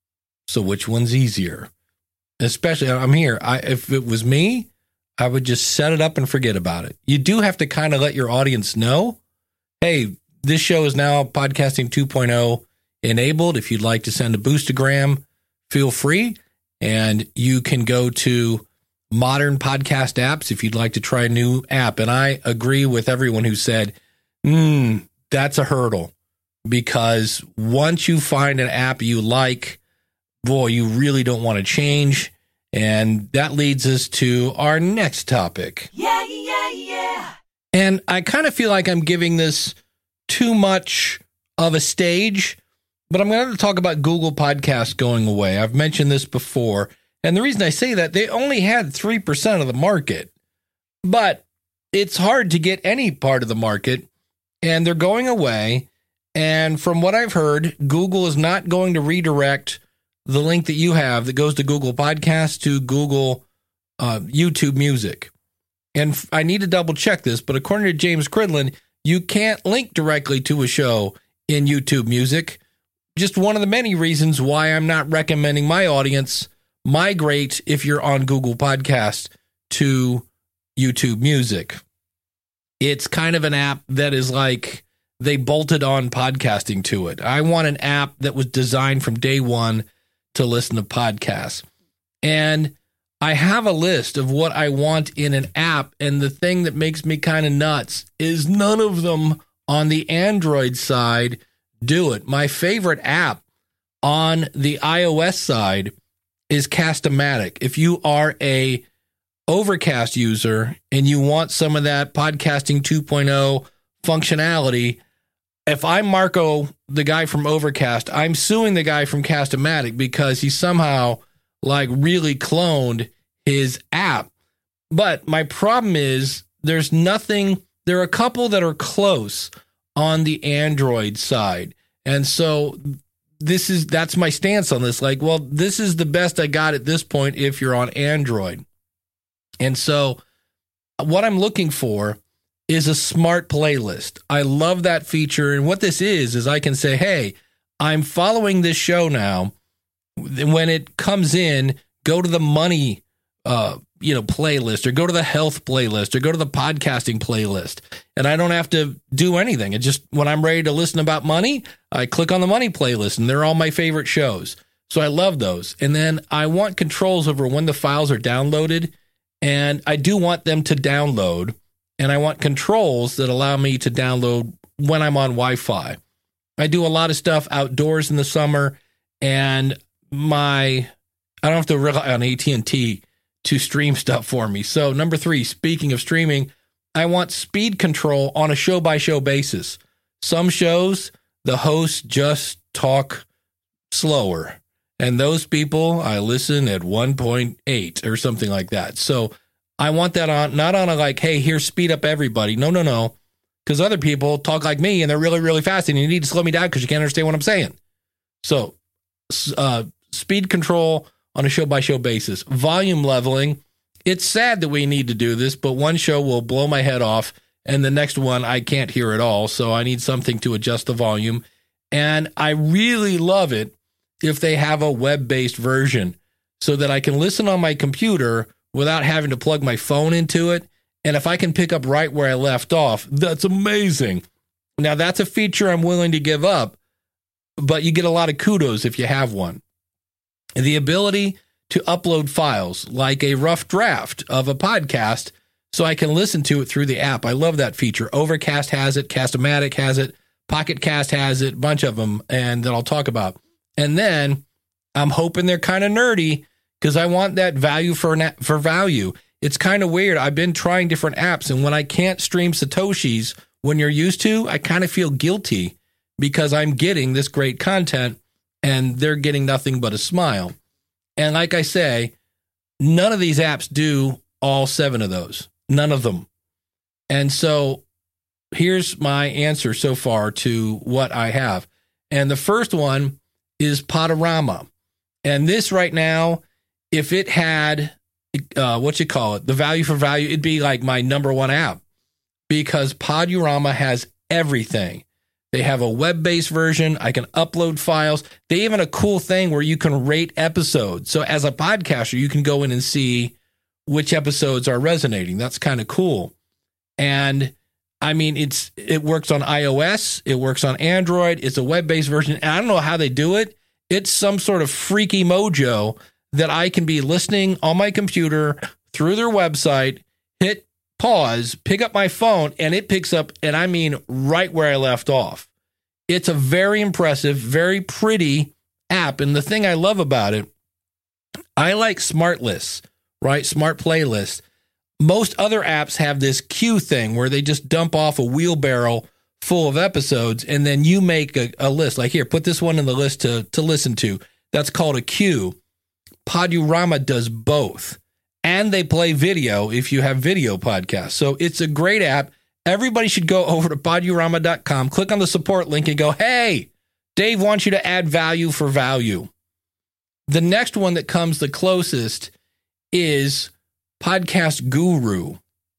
So which one's easier? Especially, I'm here. I, if it was me, I would just set it up and forget about it. You do have to kind of let your audience know, hey, this show is now Podcasting two point oh enabled. If you'd like to send a boostagram, feel free. And you can go to modern podcast apps if you'd like to try a new app. And I agree with everyone who said, hmm, that's a hurdle. Because once you find an app you like, boy, you really don't want to change. And that leads us to our next topic. Yeah, yeah, yeah. And I kind of feel like I'm giving this too much of a stage, but I'm going to talk about Google Podcasts going away. I've mentioned this before. And the reason I say that, they only had three percent of the market, but it's hard to get any part of the market, and they're going away. And from what I've heard, Google is not going to redirect the link that you have that goes to Google Podcasts to Google uh, YouTube Music. And f- I need to double check this, but according to James Cridland, you can't link directly to a show in YouTube Music. Just one of the many reasons why I'm not recommending my audience migrate, if you're on Google Podcasts, to YouTube Music. It's kind of an app that is like they bolted on podcasting to it. I want an app that was designed from day one to listen to podcasts. And I have a list of what I want in an app, and the thing that makes me kind of nuts is none of them on the Android side do it. My favorite app on the iOS side is Cast-O-Matic. If you are a Overcast user and you want some of that Podcasting two point oh functionality, if I'm Marco, the guy from Overcast, I'm suing the guy from Cast-O-Matic because he somehow like really cloned his app. But my problem is there's nothing, there are a couple that are close on the Android side. And so this is, that's my stance on this. Like, well, this is the best I got at this point if you're on Android. And so what I'm looking for is a smart playlist. I love that feature. And what this is, is I can say, hey, I'm following this show now. When it comes in, go to the money uh, you know, playlist, or go to the health playlist, or go to the podcasting playlist. And I don't have to do anything. It just, when I'm ready to listen about money, I click on the money playlist, and they're all my favorite shows. So I love those. And then I want controls over when the files are downloaded, and I do want them to download, and I want controls that allow me to download when I'm on Wi-Fi. I do a lot of stuff outdoors in the summer, and my I don't have to rely on A T and T to stream stuff for me. So number three, speaking of streaming, I want speed control on a show-by-show basis. Some shows, the hosts just talk slower, and those people, I listen at one point eight or something like that. So I want that on, not on a like, hey, here, speed up everybody. No, no, no. Because other people talk like me, and they're really, really fast, and you need to slow me down because you can't understand what I'm saying. So uh, speed control on a show-by-show basis. Volume leveling. It's sad that we need to do this, but one show will blow my head off, and the next one I can't hear at all, so I need something to adjust the volume. And I really love it if they have a web-based version so that I can listen on my computer without having to plug my phone into it. And if I can pick up right where I left off, that's amazing. Now, that's a feature I'm willing to give up, but you get a lot of kudos if you have one. The ability to upload files, like a rough draft of a podcast, so I can listen to it through the app. I love that feature. Overcast has it, Cast-O-Matic has it, Pocket Cast has it, a bunch of them, and that I'll talk about. And then I'm hoping they're kind of nerdy, because I want that value for for value. It's kind of weird. I've been trying different apps, and when I can't stream Satoshis when you're used to, I kind of feel guilty because I'm getting this great content and they're getting nothing but a smile. And like I say, none of these apps do all seven of those. None of them. And so here's my answer so far to what I have. And the first one is Podorama. And this right now, if it had, uh, what you call it, the value for value, it'd be like my number one app, because Podorama has everything. They have a web-based version. I can upload files. They even a cool thing where you can rate episodes. So as a podcaster, you can go in and see which episodes are resonating. That's kind of cool. And I mean, it's it works on iOS. It works on Android. It's a web-based version. And I don't know how they do it. It's some sort of freaky mojo that I can be listening on my computer through their website, hit pause, pick up my phone, and it picks up, and I mean right where I left off. It's a very impressive, very pretty app. And the thing I love about it, I like smart lists, right? Smart playlists. Most other apps have this queue thing where they just dump off a wheelbarrow full of episodes, and then you make a, a list. Like, here, put this one in the list to, to listen to. That's called a queue. Podorama does both. And they play video if you have video podcasts. So it's a great app. Everybody should go over to podorama dot com, click on the support link, and go, hey, Dave wants you to add value for value. The next one that comes the closest is Podcast Guru.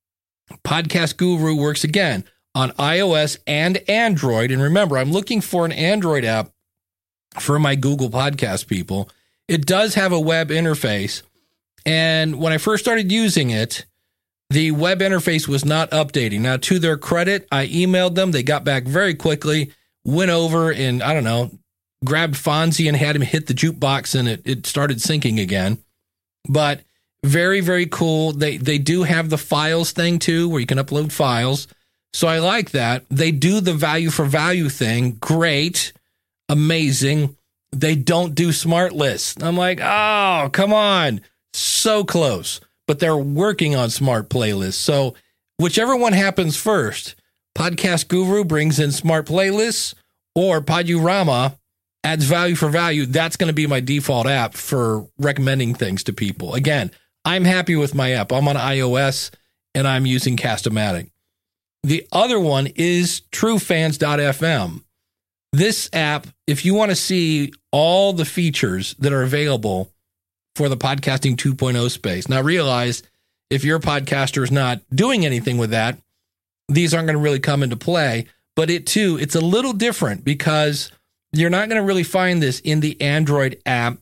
Podcast Guru works, again, on iOS and Android. And remember, I'm looking for an Android app for my Google Podcast people. It does have a web interface. And when I first started using it, the web interface was not updating. Now, to their credit, I emailed them. They got back very quickly, went over and, I don't know, grabbed Fonzie and had him hit the jukebox, and it, it started syncing again. But very, very cool. They, they do have the files thing, too, where you can upload files. So I like that. They do the value for value thing. Great. Amazing. They don't do smart lists. I'm like, oh, come on. So close, but they're working on smart playlists. So whichever one happens first, Podcast Guru brings in smart playlists, or Podorama adds value for value. That's going to be my default app for recommending things to people. Again, I'm happy with my app. I'm on iOS and I'm using Cast-O-Matic. The other one is true fans dot f m. This app, if you want to see all the features that are available for the podcasting two point oh space. Now realize, if your podcaster is not doing anything with that, these aren't going to really come into play. But it too, it's a little different because you're not going to really find this in the Android app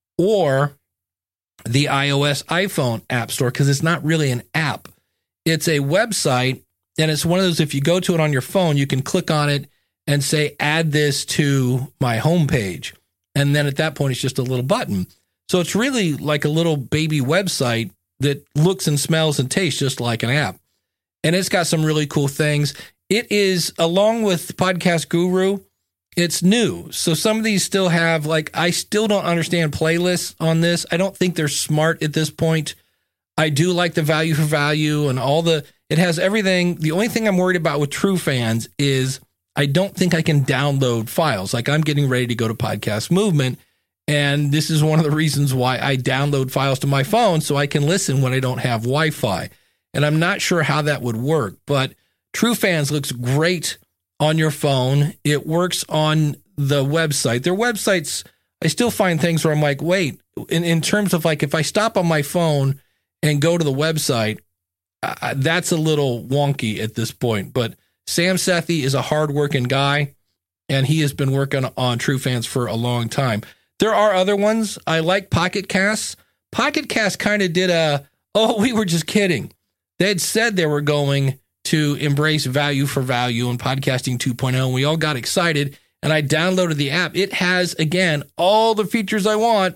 or the iOS iPhone app store because it's not really an app. It's a website, and it's one of those, if you go to it on your phone, you can click on it and say, add this to my homepage. And then at that point, it's just a little button. So it's really like a little baby website that looks and smells and tastes just like an app. And it's got some really cool things. It is, along with Podcast Guru, it's new. So some of these still have, like, I still don't understand playlists on this. I don't think they're smart at this point. I do like the value for value and all the, it has everything. The only thing I'm worried about with True Fans is I don't think I can download files. Like, I'm getting ready to go to Podcast Movement, and this is one of the reasons why I download files to my phone so I can listen when I don't have Wi-Fi. And I'm not sure how that would work, but True Fans looks great on your phone. It works on the website. Their websites, I still find things where I'm like, wait, in, in terms of like, if I stop on my phone and go to the website, uh, that's a little wonky at this point. But Sam Sethi is a hardworking guy, and he has been working on True Fans for a long time. There are other ones. I like Pocket Casts. Pocket Cast kind of did a, oh, we were just kidding. They had said they were going to embrace value for value and podcasting two point oh, and we all got excited, and I downloaded the app. It has, again, all the features I want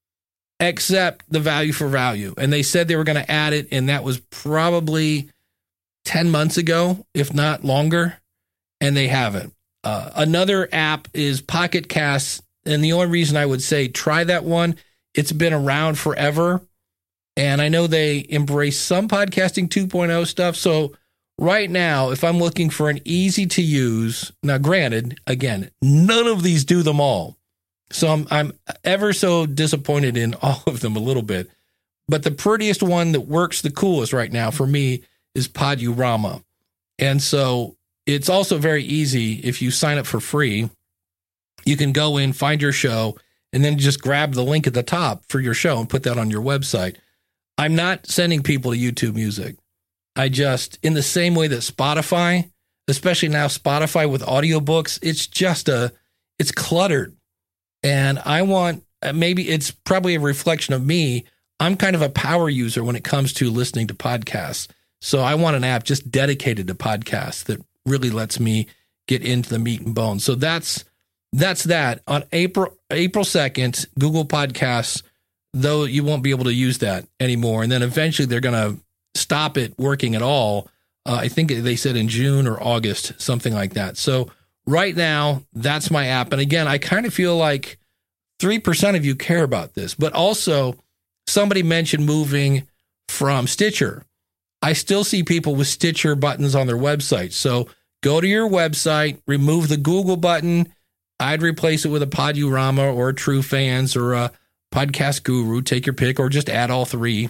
except the value for value. And they said they were going to add it, and that was probably ten months ago, if not longer, and they haven't. Uh, another app is Pocket Casts, and the only reason I would say try that one, it's been around forever, and I know they embrace some podcasting two point oh stuff, so right now, if I'm looking for an easy to use, now granted, again, none of these do them all. So I'm, I'm ever so disappointed in all of them a little bit. But the prettiest one that works the coolest right now for me is Podurama. And so it's also very easy if you sign up for free. You can go in, find your show, and then just grab the link at the top for your show and put that on your website. I'm not sending people to YouTube Music. I just, in the same way that Spotify, especially now Spotify with audiobooks, it's just a, it's cluttered. And I want, maybe it's probably a reflection of me. I'm kind of a power user when it comes to listening to podcasts. So I want an app just dedicated to podcasts that really lets me get into the meat and bones. So that's, that's that. On April, April second, Google Podcasts, though you won't be able to use that anymore. And then eventually they're going to stop it working at all. Uh, I think they said in June or August, something like that. So right now, that's my app. And again, I kind of feel like three percent of you care about this, but also somebody mentioned moving from Stitcher. I still see people with Stitcher buttons on their website. So go to your website, remove the Google button. I'd replace it with a Podurama or a True Fans or a Podcast Guru, take your pick, or just add all three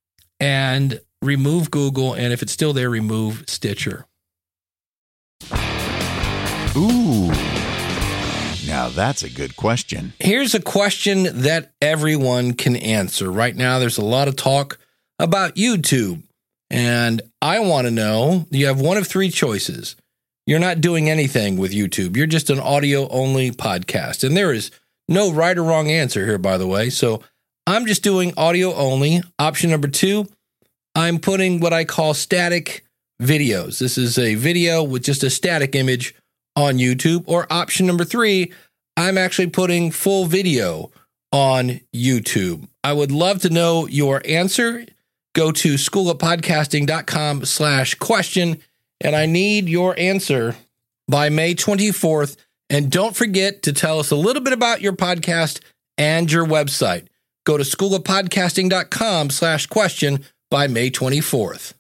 and remove Google. And if it's still there, remove Stitcher. Ooh, now that's a good question. Here's a question that everyone can answer. Right now, there's a lot of talk about YouTube. And I want to know, you have one of three choices. You're not doing anything with YouTube. You're just an audio-only podcast. And there is no right or wrong answer here, by the way. So I'm just doing audio only. Option number two, I'm putting what I call static videos. This is a video with just a static image on YouTube. Or option number three, I'm actually putting full video on YouTube. I would love to know your answer. Go to schoolofpodcasting.com slash question, and I need your answer by May twenty-fourth. And don't forget to tell us a little bit about your podcast and your website. Go to schoolofpodcasting.com slash question by May twenty-fourth.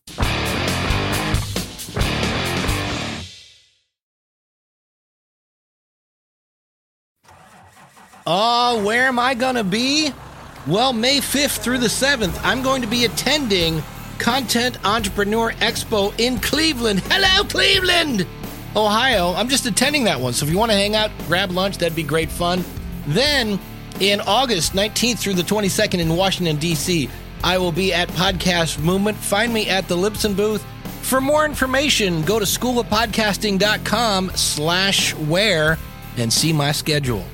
Oh, where am I going to be? Well, May fifth through the seventh, I'm going to be attending Content Entrepreneur Expo in Cleveland. Hello, Cleveland, Ohio. I'm just attending that one. So if you want to hang out, grab lunch, that'd be great fun. Then in August nineteenth through the twenty-second in Washington, D C, I will be at Podcast Movement. Find me at the Libsyn booth. For more information, go to schoolofpodcasting.com slash where and see my schedule.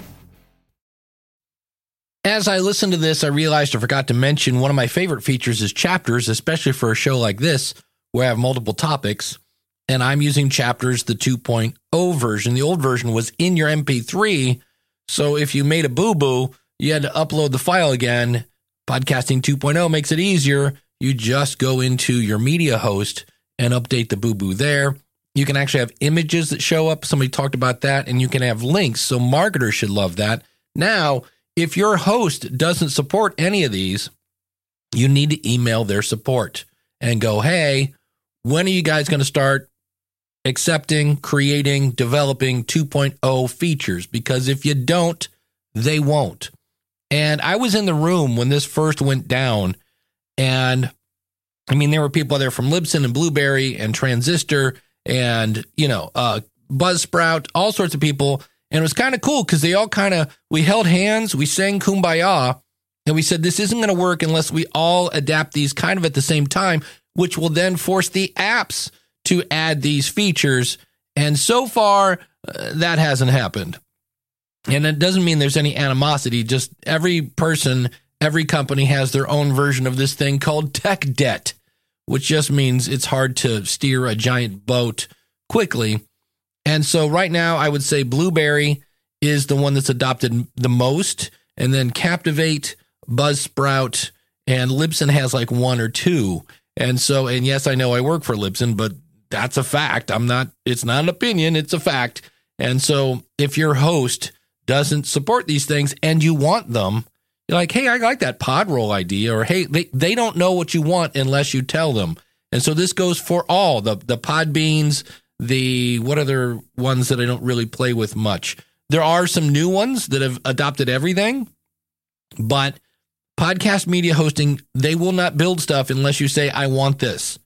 As I listened to this, I realized I forgot to mention one of my favorite features is chapters, especially for a show like this where I have multiple topics. And I'm using Chapters, the two point oh version. The old version was in your M P three. So if you made a boo-boo, you had to upload the file again. Podcasting two point oh makes it easier. You just go into your media host and update the boo-boo there. You can actually have images that show up. Somebody talked about that. And you can have links. So marketers should love that. Now, if your host doesn't support any of these, you need to email their support and go, hey, when are you guys going to start accepting, creating, developing two point oh features? Because if you don't, they won't. And I was in the room when this first went down. And I mean, there were people there from Libsyn and Blueberry and Transistor and, you know, uh, Buzzsprout, all sorts of people. And it was kind of cool because they all kind of, we held hands, we sang Kumbaya, and we said, this isn't going to work unless we all adapt these kind of at the same time, which will then force the apps to add these features. And so far, uh, that hasn't happened. And it doesn't mean there's any animosity. Just every person, every company has their own version of this thing called tech debt, which just means it's hard to steer a giant boat quickly. And so right now, I would say Blueberry is the one that's adopted the most. And then Captivate, Buzzsprout, and Libsyn has like one or two. And so, and yes, I know I work for Libsyn, but that's a fact. I'm not, it's not an opinion, it's a fact. And so if your host doesn't support these things and you want them, you're like, hey, I like that pod roll idea, or hey, they, they don't know what you want unless you tell them. And so this goes for all the, the Podbeans, the, what other ones that I don't really play with much. There are some new ones that have adopted everything, but podcast media hosting, they will not build stuff unless you say, I want this.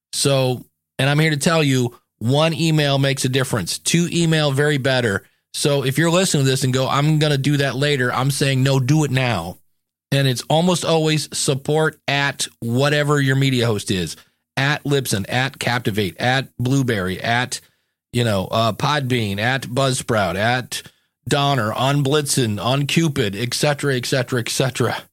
So, and I'm here to tell you, one email makes a difference. Two email, very better. So if you're listening to this and go, I'm going to do that later, I'm saying, no, do it now. And it's almost always support at whatever your media host is, at Libsyn, at Captivate, at Blueberry, at, you know, uh, Podbean, at Buzzsprout, at Donner, on Blitzen, on Cupid, et cetera, et cetera, et cetera.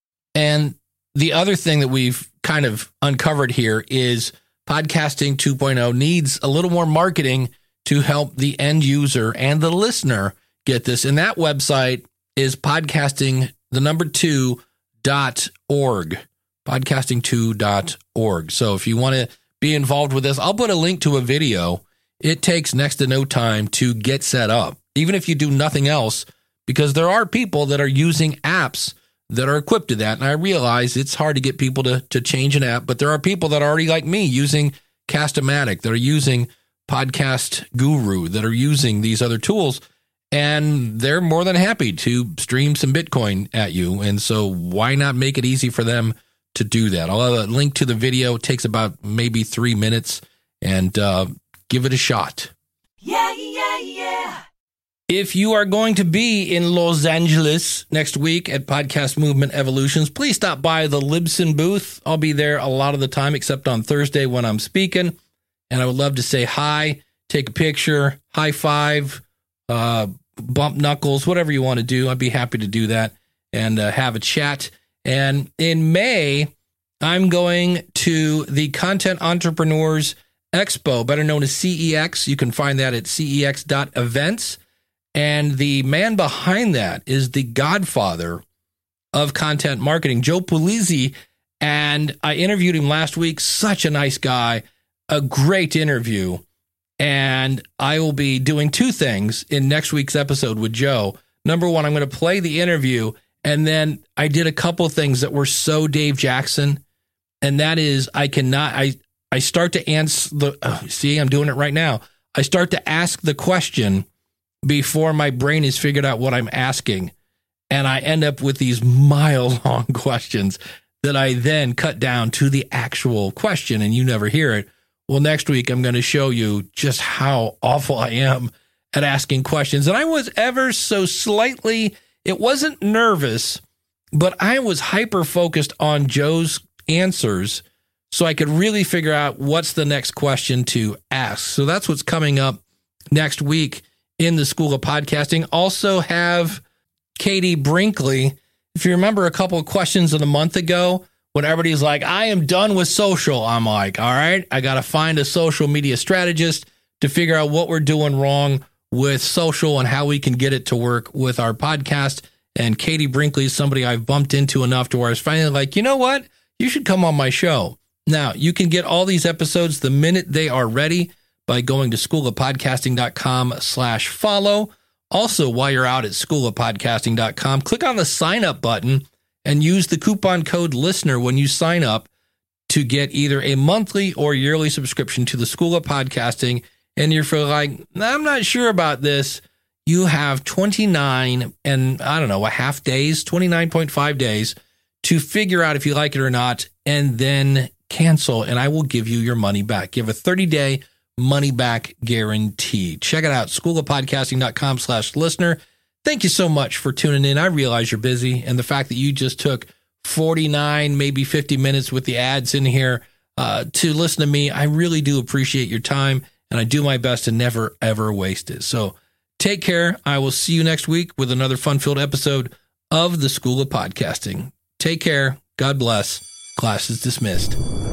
And the other thing that we've kind of uncovered here is Podcasting two point oh needs a little more marketing to help the end user and the listener get this. And that website is podcasting, the number two, dot org, podcasting two dot org. So if you want to be involved with this, I'll put a link to a video. It takes next to no time to get set up, even if you do nothing else, because there are people that are using apps that are equipped to that. And I realize it's hard to get people to, to change an app, but there are people that are already like me using Cast-O-Matic, that are using Podcast Guru, that are using these other tools, and they're more than happy to stream some Bitcoin at you. And so why not make it easy for them to do that? I'll have a link to the video. It takes about maybe three minutes, and uh, give it a shot. Yeah, yeah, yeah. If you are going to be in Los Angeles next week at Podcast Movement Evolutions, please stop by the Libsyn booth. I'll be there a lot of the time, except on Thursday when I'm speaking. And I would love to say hi, take a picture, high five, uh, bump knuckles, whatever you want to do. I'd be happy to do that and uh, have a chat. And in May, I'm going to the Content Entrepreneurs Expo, better known as C E X. You can find that at C E X dot events. And the man behind that is the godfather of content marketing, Joe Pulizzi. And I interviewed him last week. Such a nice guy, a great interview. And I will be doing two things in next week's episode with Joe. Number one, I'm going to play the interview. And then I did a couple of things that were so Dave Jackson. And that is, I cannot, I, I start to answer the, oh, see, I'm doing it right now. I start to ask the question before my brain has figured out what I'm asking. And I end up with these mile-long questions that I then cut down to the actual question, and you never hear it. Well, next week, I'm going to show you just how awful I am at asking questions. And I was ever so slightly, it wasn't nervous, but I was hyper-focused on Joe's answers. so I could really figure out what's the next question to ask. So that's what's coming up next week in the School of Podcasting. Also have Katie Brinkley. If you remember a couple of questions of a month ago, when everybody's like, I am done with social, I'm like, all right, I got to find a social media strategist to figure out what we're doing wrong with social and how we can get it to work with our podcast. And Katie Brinkley is somebody I've bumped into enough to where I was finally like, you know what? You should come on my show. Now, you can get all these episodes the minute they are ready by going to schoolofpodcasting.com slash follow. Also, while you're out at schoolofpodcasting dot com, click on the sign up button and use the coupon code LISTENER when you sign up to get either a monthly or yearly subscription to the School of Podcasting. And you're feeling like, I'm not sure about this. You have twenty-nine and I don't know, a half days, twenty-nine point five days to figure out if you like it or not, and then cancel. And I will give you your money back. You have a thirty day money back guarantee. Check it out. schoolofpodcasting.com slash listener. Thank you so much for tuning in. I realize you're busy, and the fact that you just took forty-nine, maybe fifty minutes with the ads in here uh, to listen to me, I really do appreciate your time, and I do my best to never, ever waste it. So take care. I will see you next week with another fun-filled episode of the School of Podcasting. Take care. God bless. Class is dismissed.